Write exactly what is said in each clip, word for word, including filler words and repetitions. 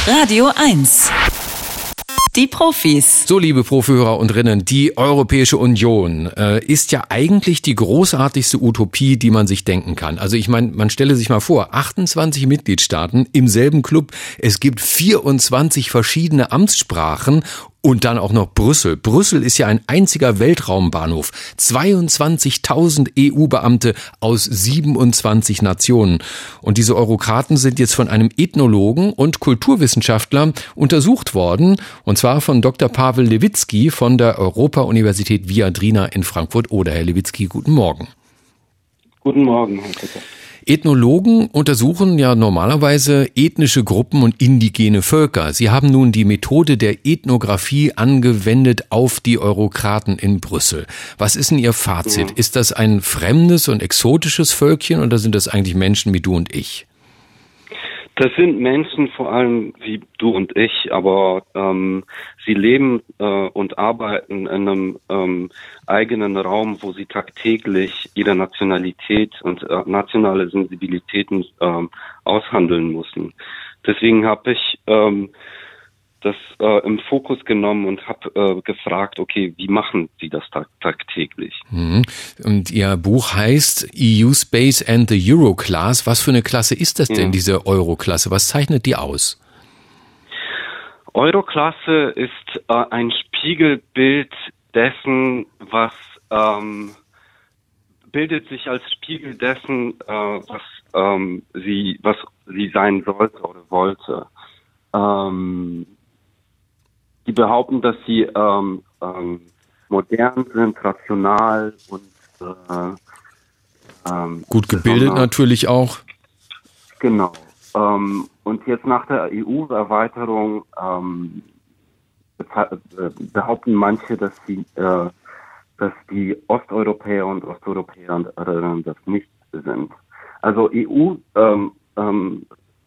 Radio eins. Die Profis. So, liebe Profihörer und Rinnen, die Europäische Union äh, ist ja eigentlich die großartigste Utopie, die man sich denken kann. Also ich meine, man stelle sich mal vor, achtundzwanzig Mitgliedstaaten im selben Club. Es gibt vierundzwanzig verschiedene Amtssprachen und dann auch noch Brüssel. Brüssel ist ja ein einziger Weltraumbahnhof. zweiundzwanzigtausend E U-Beamte aus siebenundzwanzig Nationen. Und diese Eurokraten sind jetzt von einem Ethnologen und Kulturwissenschaftler untersucht worden. Und zwar von Doktor Pavel Levitsky von der Europa-Universität Viadrina in Frankfurt-Oder. Herr Levitsky, guten Morgen. Guten Morgen, Herr Peter. Ethnologen untersuchen ja normalerweise ethnische Gruppen und indigene Völker. Sie haben nun die Methode der Ethnographie angewendet auf die Eurokraten in Brüssel. Was ist denn Ihr Fazit? Ja. Ist das ein fremdes und exotisches Völkchen oder sind das eigentlich Menschen wie du und ich? Das sind Menschen vor allem wie du und ich, aber ähm, sie leben äh, und arbeiten in einem ähm, eigenen Raum, wo sie tagtäglich ihre Nationalität und äh, nationale Sensibilitäten ähm, aushandeln müssen. Deswegen habe ich ähm, das äh, im Fokus genommen und habe äh, gefragt, okay, wie machen sie das tag- tagtäglich? Mhm. Und Ihr Buch heißt E U Space and the Euroclass. Was für eine Klasse ist das denn, ja. diese Euroklasse? Was zeichnet die aus? Euroklasse ist äh, ein Spiegelbild dessen, was ähm, bildet sich als Spiegel dessen, äh, was ähm, sie was sie sein sollte oder wollte. Ähm, Die behaupten, dass sie ähm, ähm, modern sind, rational und äh, ähm, gut gebildet natürlich auch. Genau. Ähm, und jetzt nach der E U-Erweiterung ähm, behaupten manche, dass die, äh, dass die Osteuropäer und Osteuropäerinnen das nicht sind. Also E U ähm, ähm,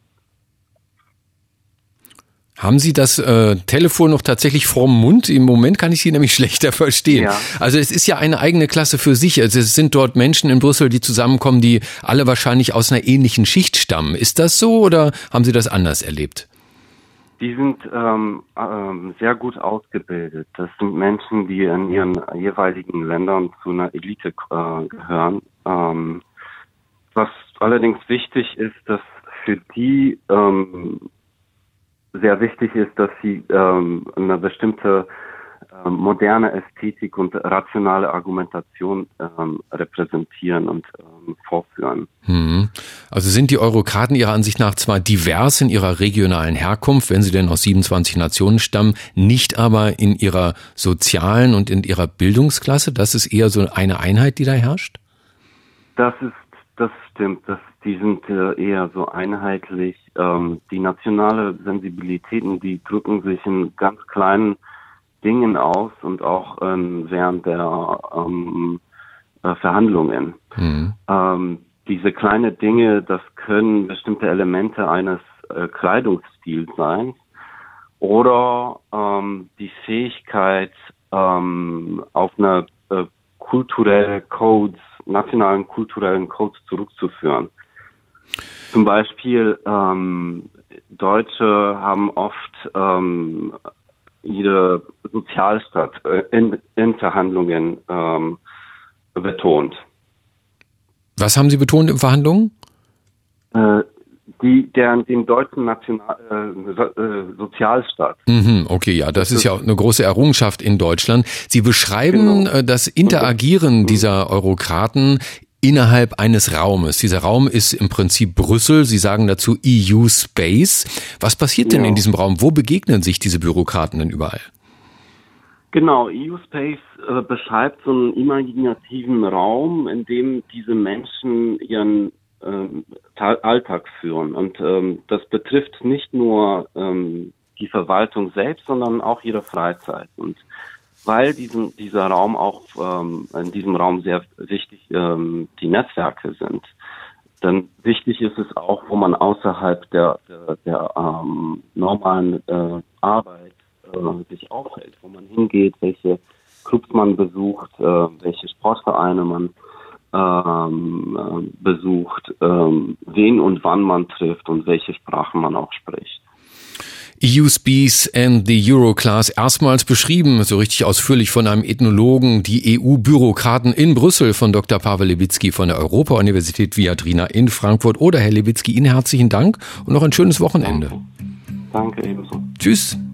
Haben Sie das äh, Telefon noch tatsächlich vorm Mund? Im Moment kann ich Sie nämlich schlechter verstehen. Ja. Also es ist ja eine eigene Klasse für sich. Also es sind dort Menschen in Brüssel, die zusammenkommen, die alle wahrscheinlich aus einer ähnlichen Schicht stammen. Ist das so oder haben Sie das anders erlebt? Die sind ähm, ähm, sehr gut ausgebildet. Das sind Menschen, die in ihren jeweiligen Ländern zu einer Elite äh, gehören. Ähm, was allerdings wichtig ist, dass für die ähm, sehr wichtig ist, dass sie ähm, eine bestimmte ähm, moderne Ästhetik und rationale Argumentation ähm, repräsentieren und ähm, vorführen. Hm. Also sind die Eurokraten Ihrer Ansicht nach zwar divers in ihrer regionalen Herkunft, wenn sie denn aus siebenundzwanzig Nationen stammen, nicht aber in ihrer sozialen und in ihrer Bildungsklasse? Das ist eher so eine Einheit, die da herrscht? Das ist, das stimmt. Das, die sind äh, eher so einheitlich. Ähm, die nationale Sensibilitäten, die drücken sich in ganz kleinen Dingen aus und auch ähm, während der ähm, äh, Verhandlungen. Mhm. Ähm, diese kleinen Dinge, das können bestimmte Elemente eines äh, Kleidungsstils sein oder ähm, die Fähigkeit, ähm, auf eine äh, kulturelle Codes, nationalen kulturellen Codes zurückzuführen. Zum Beispiel ähm, Deutsche haben oft ähm, ihre Sozialstaat äh, in, in Verhandlungen ähm, betont. Was haben Sie betont in Verhandlungen? Äh, die, der, den deutschen National, äh, so, äh, Sozialstaat. Mhm, okay, ja, das, das ist ja auch eine große Errungenschaft in Deutschland. Sie beschreiben genau. das Interagieren mhm. dieser Eurokraten innerhalb eines Raumes. Dieser Raum ist im Prinzip Brüssel. Sie sagen dazu E U Space. Was passiert denn ja. in diesem Raum? Wo begegnen sich diese Bürokraten denn überall? Genau, E U Space äh, beschreibt so einen imaginativen Raum, in dem diese Menschen ihren ähm, Alltag führen. Und ähm, das betrifft nicht nur ähm, die Verwaltung selbst, sondern auch ihre Freizeit. Und weil diesen, dieser Raum auch, ähm, in diesem Raum sehr wichtig ähm, die Netzwerke sind, dann wichtig ist es auch, wo man außerhalb der, der, der ähm, normalen äh, Arbeit äh, sich aufhält, wo man hingeht, welche Clubs man besucht, äh, welche Sportvereine man ähm, äh, besucht, ähm, wen und wann man trifft und welche Sprachen man auch spricht. E U-Spies and the Euroclass erstmals beschrieben, so richtig ausführlich von einem Ethnologen, die E U-Bürokraten in Brüssel von Doktor Pavel Levitsky von der Europa-Universität Viadrina in Frankfurt. Oder Herr Levitsky, Ihnen herzlichen Dank und noch ein schönes Wochenende. Danke, Danke ebenso. Tschüss.